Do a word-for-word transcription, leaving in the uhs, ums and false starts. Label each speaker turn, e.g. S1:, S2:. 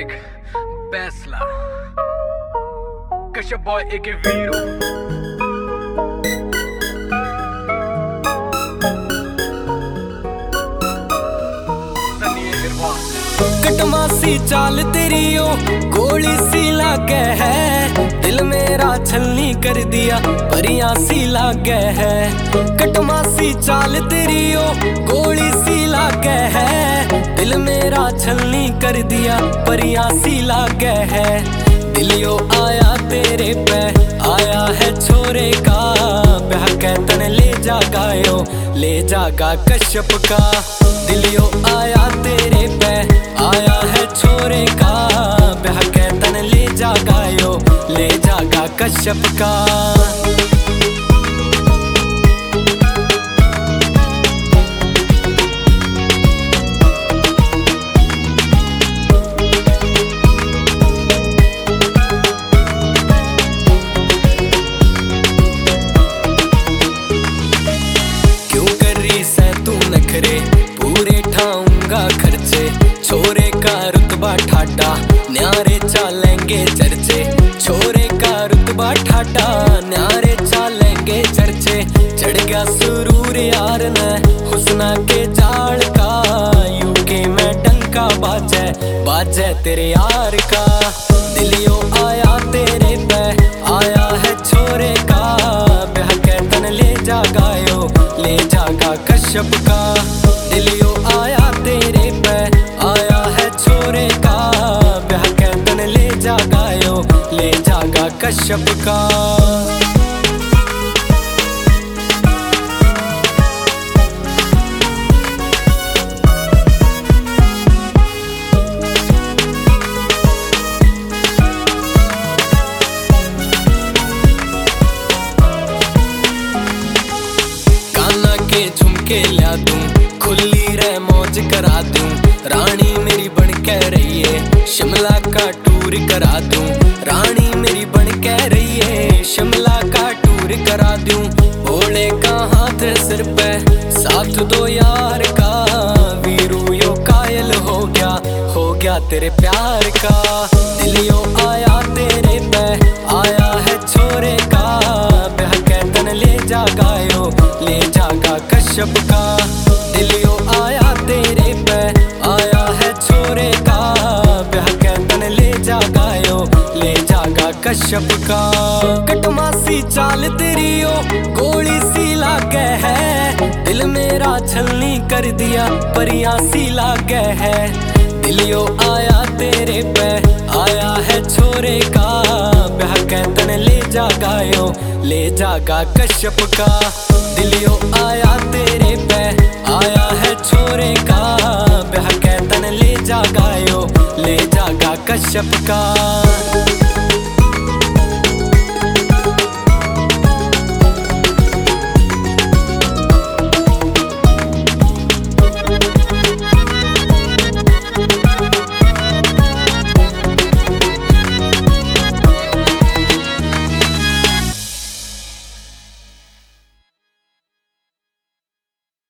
S1: music, Besla, Kashyap boy aka Veeru.
S2: कटमासी चाल तेरी ओ गोली सी लागे है, दिल मेरा छलनी कर दिया परियां सी लागे है। कटमासी चाल तेरी ओ गोली सी लागे है, दिल मेरा छलनी कर दिया परियां सी लागे है। दिलियो आया तेरे पे आया है छोरे का, ब्याह के तन ले जा गायो ले जागा कश्यप का। दिलियो आया तेरे पे आया है छोरे का, ब्याह के तन ले जा गायो ले जागा कश्यप का। पूरे ठाऊंगा खर्चे छोरे का रुतबा ठाटा, न्यारे चालेंगे चर्चे। छोरे का रुतबा ठाटा न्यारे चालेंगे चर्चे। चढ़ गया सुरूर यार ने हुस्ना के जाल का, यूके में डंका बाजे बाजे तेरे यार का। दिलियो आया तेरे पे आया है छोरे का, ब्याह के तन ले जा गायो ले जागा कश्यप का। दिलियो आया तेरे पे आया है छोरे का, ब्याह के तन ले जा गायो ले जागा कश्यप का। काना के झुमके ला दूं, खुली रे मौज करा दूं, रानी मेरी बन के रही है शिमला का टूर करा दूं। रानी मेरी बन के रही है शिमला का टूर करा दूं। भोले का हाथ सिर पे साथ दो यार का, वीरू यो कायल हो गया हो गया तेरे प्यार का। दिलियो आया तेरे पे आया है छोरे का, ब्याह के तन ले जा गायो ले जागा कश्यप का। दिलियो आया तेरे पे आया है छोरे का, ब्याह के तन ले जा गायो ले जागा कश्यप का। कटमासी चाल तेरी ओ गोली सी लागे है, दिल मेरा छलनी कर दिया परियां सी लागे है। दिलियो आया तेरे पे आया है छोरे का, ब्याह के तन ले जा गायो ले जागा कश्यप का। दिलियो आया तेरे पे आया है छोरे का, ब्याह के तन ले जा गायो ले जागा कश्यप का।